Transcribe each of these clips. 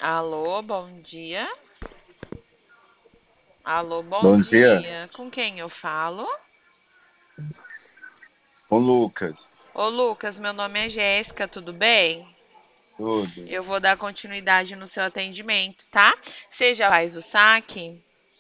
Alô, bom dia. Alô, bom Bom dia, dia. Com quem eu falo? com o Lucas. Ô, Lucas, meu nome é Jéssica, tudo bem? Tudo. Eu vou dar continuidade no seu atendimento, tá? Você já faz o saque?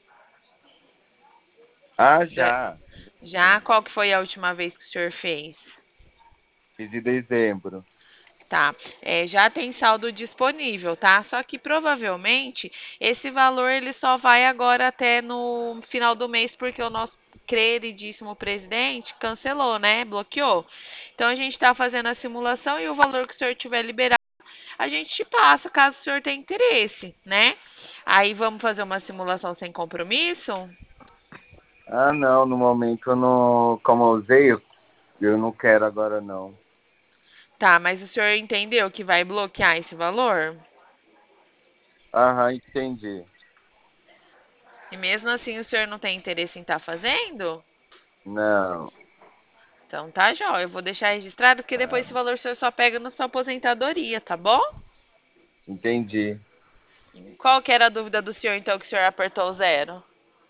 Ah, Da- já Já? sim. Qual que foi a última vez que o senhor fez? Fiz em dezembro. Tá, já tem saldo disponível, tá? Só que provavelmente esse valor ele só vai agora até no final do mês, porque o nosso queridíssimo presidente cancelou, né? Bloqueou. Então a gente está fazendo a simulação e o valor que o senhor tiver liberado, a gente te passa, caso o senhor tenha interesse, né? Aí vamos fazer uma simulação sem compromisso? Ah, não, no momento eu não. Como eu usei, eu não quero agora não. Tá, mas o senhor entendeu que vai bloquear esse valor? Aham, entendi. E mesmo assim o senhor não tem interesse em estar fazendo? Não. Então tá, joia. Eu vou deixar registrado porque depois esse Ah, valor o senhor só pega na sua aposentadoria, tá bom? entendi. Qual que era a dúvida do senhor, então, que o senhor apertou o zero?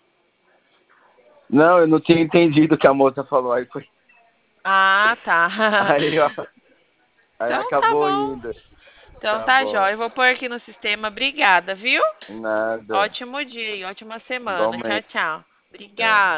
Não, eu não tinha entendido o que a moça falou. Aí foi. Ah, tá. Aí, ó, aí Então tá acabou bom. indo. Então Tá tá, joia. bom. Eu vou pôr aqui no sistema. Obrigada, viu? Nada. Ótimo dia e ótima semana. Tchau, Igualmente. tchau. Tchau. Obrigada.